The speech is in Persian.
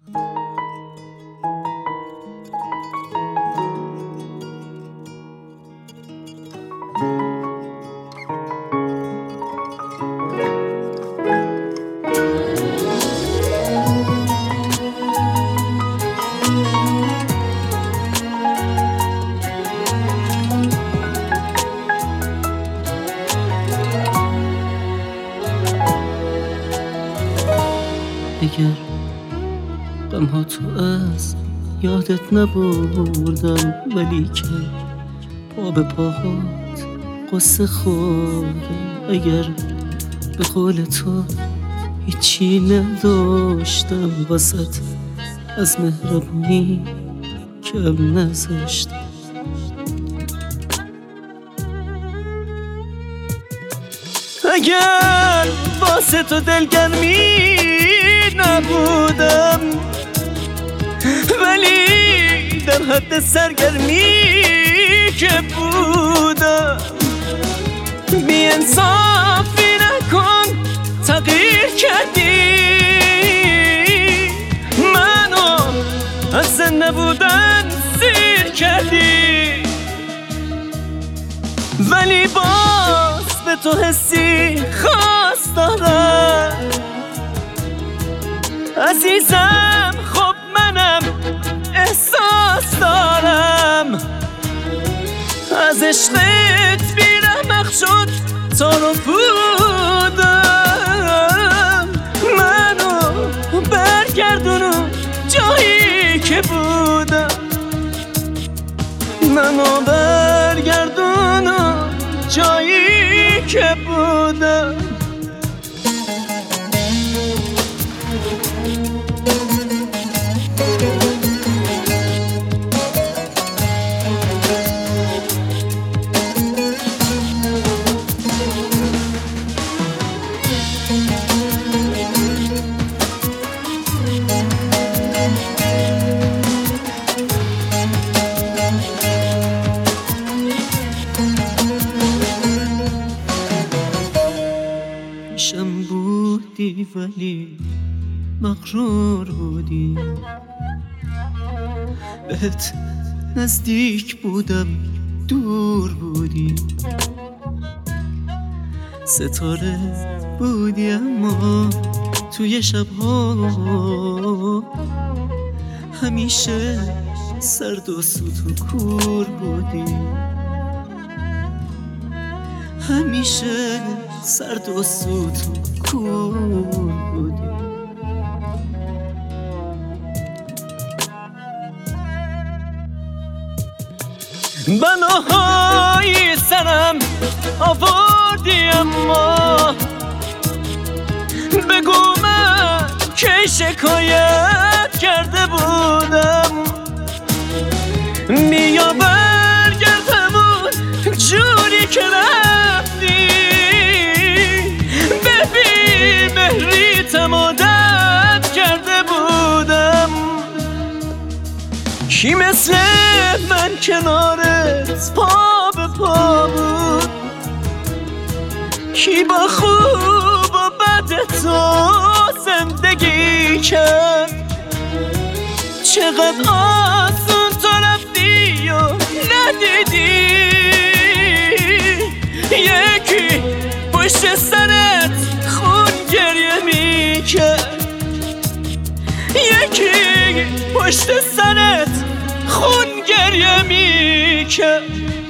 اگر غمها تو از یادت نبردم، ولی که پا به پاهات قصه خوردم. اگر به قول تو هیچی نداشتم، واسط از مهربونی کم نذاشتم. اگر واسه تو دلگرمی نبودم، ولی در حد سرگرمی که بودم. بی انصافی نکن، تغییر کردی منو، از زنده بودن سیر کردی. ولی باز به تو حسی خاص دارم عزیزم. خب منم احساس دارم، از عشقت بیرمق شد تار و پودم. منو برگردونو جایی که بودم، منو برگردونو جایی که بودم. پیشم بودی ولی مغرور بودی، بهت نزدیک بودم دور بودی. ستاره بودی اما توی شبها همیشه سرد و سوت و کور بودی. همیشه سرد و سوت و کور بودی. بناهای سرم آوردی اما بگو من که شکایت کرده بودم. بیا برگردمون جوری که رفتی، ببین مهریتم عادت کرده بودم. کی مثل من کنارت پا به پا بود، کی با خوب و بد تو زندگی کرد. چقدر آسون تو رفتی و ندیدی، یکی پشت سرت خون گریه میکرد، یکی پشت سرت خون گریه میکرد.